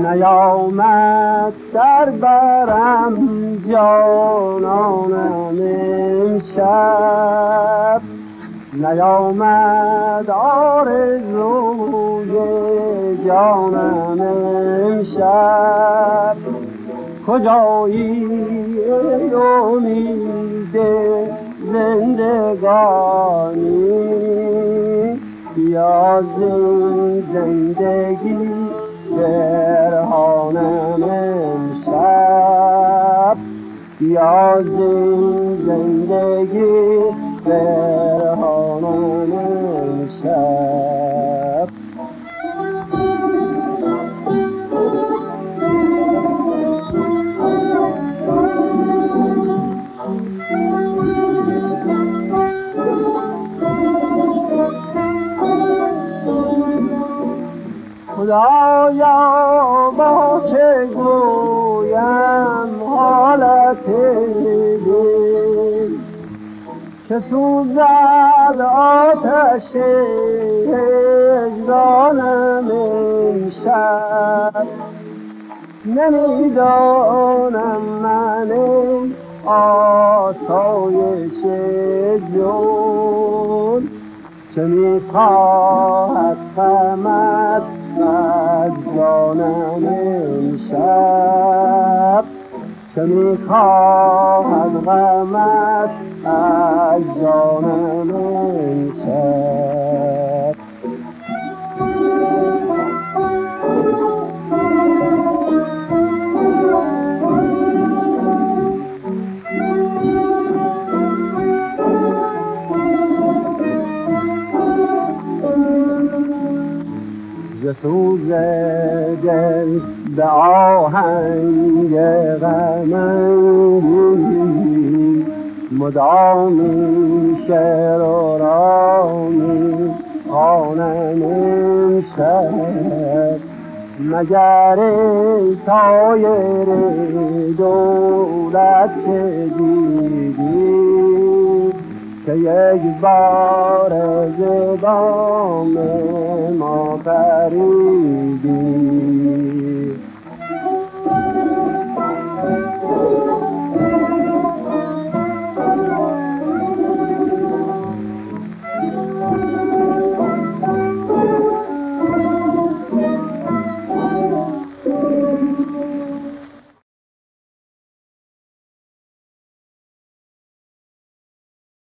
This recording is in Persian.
نیامد در برم جانانم امشب، نیامد آرزوی جانم امشب. کجایی ای امید زندگانی، بیا زین زندگی برهانم امشب، بیا زین زندگی برهانم امشب. خدایا با که گویم حالت دل، که سوزد آتش هجرانم امشب. نمیدانم من آسایش جون، چه میخواهد غمت از جانم امشب، چه میخواهد غمت از جانم امشب. ز سوز دل به آهنگ غم‌انگیز، مدامی شعر و رامی خوانم امشب. مگر ای طایر دولت شنیدی، که یک بار ز بام ما پریدی.